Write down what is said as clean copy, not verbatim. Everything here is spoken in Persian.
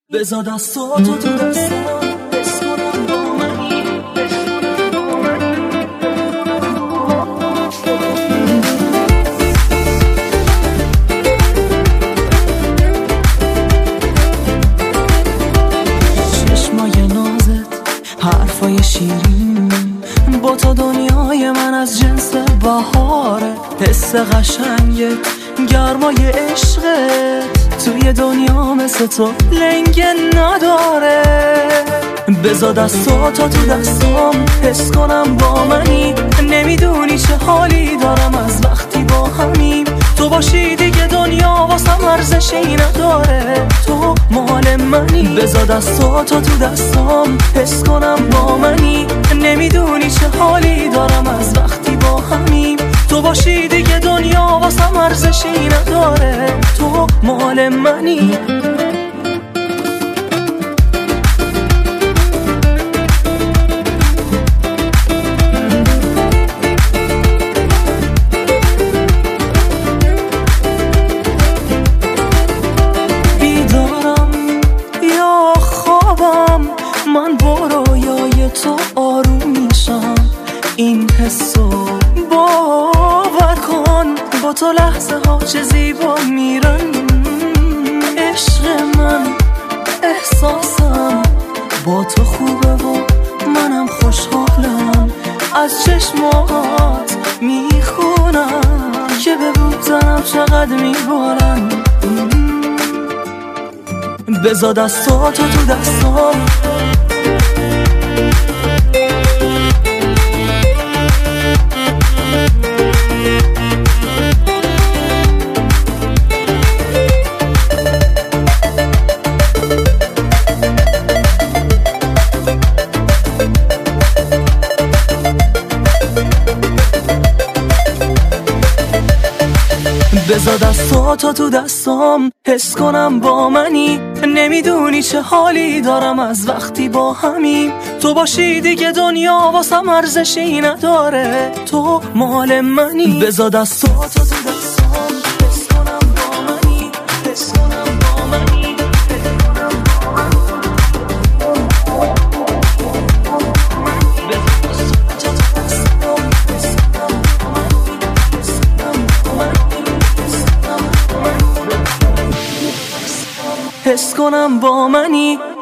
بذار دستاتو تو دستم حس کنم با منی چشمای نازت حرفای شیرین با تا دنیای من از جنس بهاره حس قشنگت گرمای عشقت توی دنیا مثل تو لنگ نداره بذار دستاتو تو دستام حس کنم با منی نمیدونی چه حالی دارم از وقتی با همیم تو باشی دیگه دنیا واسم ارزشی نداره تو مال منی بذار دستاتو تو دستام حس کنم با منی نمیدونی چه حالی دارم از وقتی با همیم تو باشی دیگه دنیا واسم ارزشی نداره تو مال منی بیدارم یا خوابم من با رویای تو آروم میشم این حسو باور کن با تو لحظه ها چه زیبا میرن عشق من احساسم با تو خوبه و منم خوشحالم از چشمات میخونم که به بودنم چقدر میبارن بذار دستاتو تو دستام بذار دستاتو تو دستام حس کنم با منی نمیدونی چه حالی دارم از وقتی با همیم تو باشی دیگه دنیا واسم ارزشی نداره تو مال منی بذار دستاتو تو دستام حس کنم با منی حس کنم با منی حس کنم با منی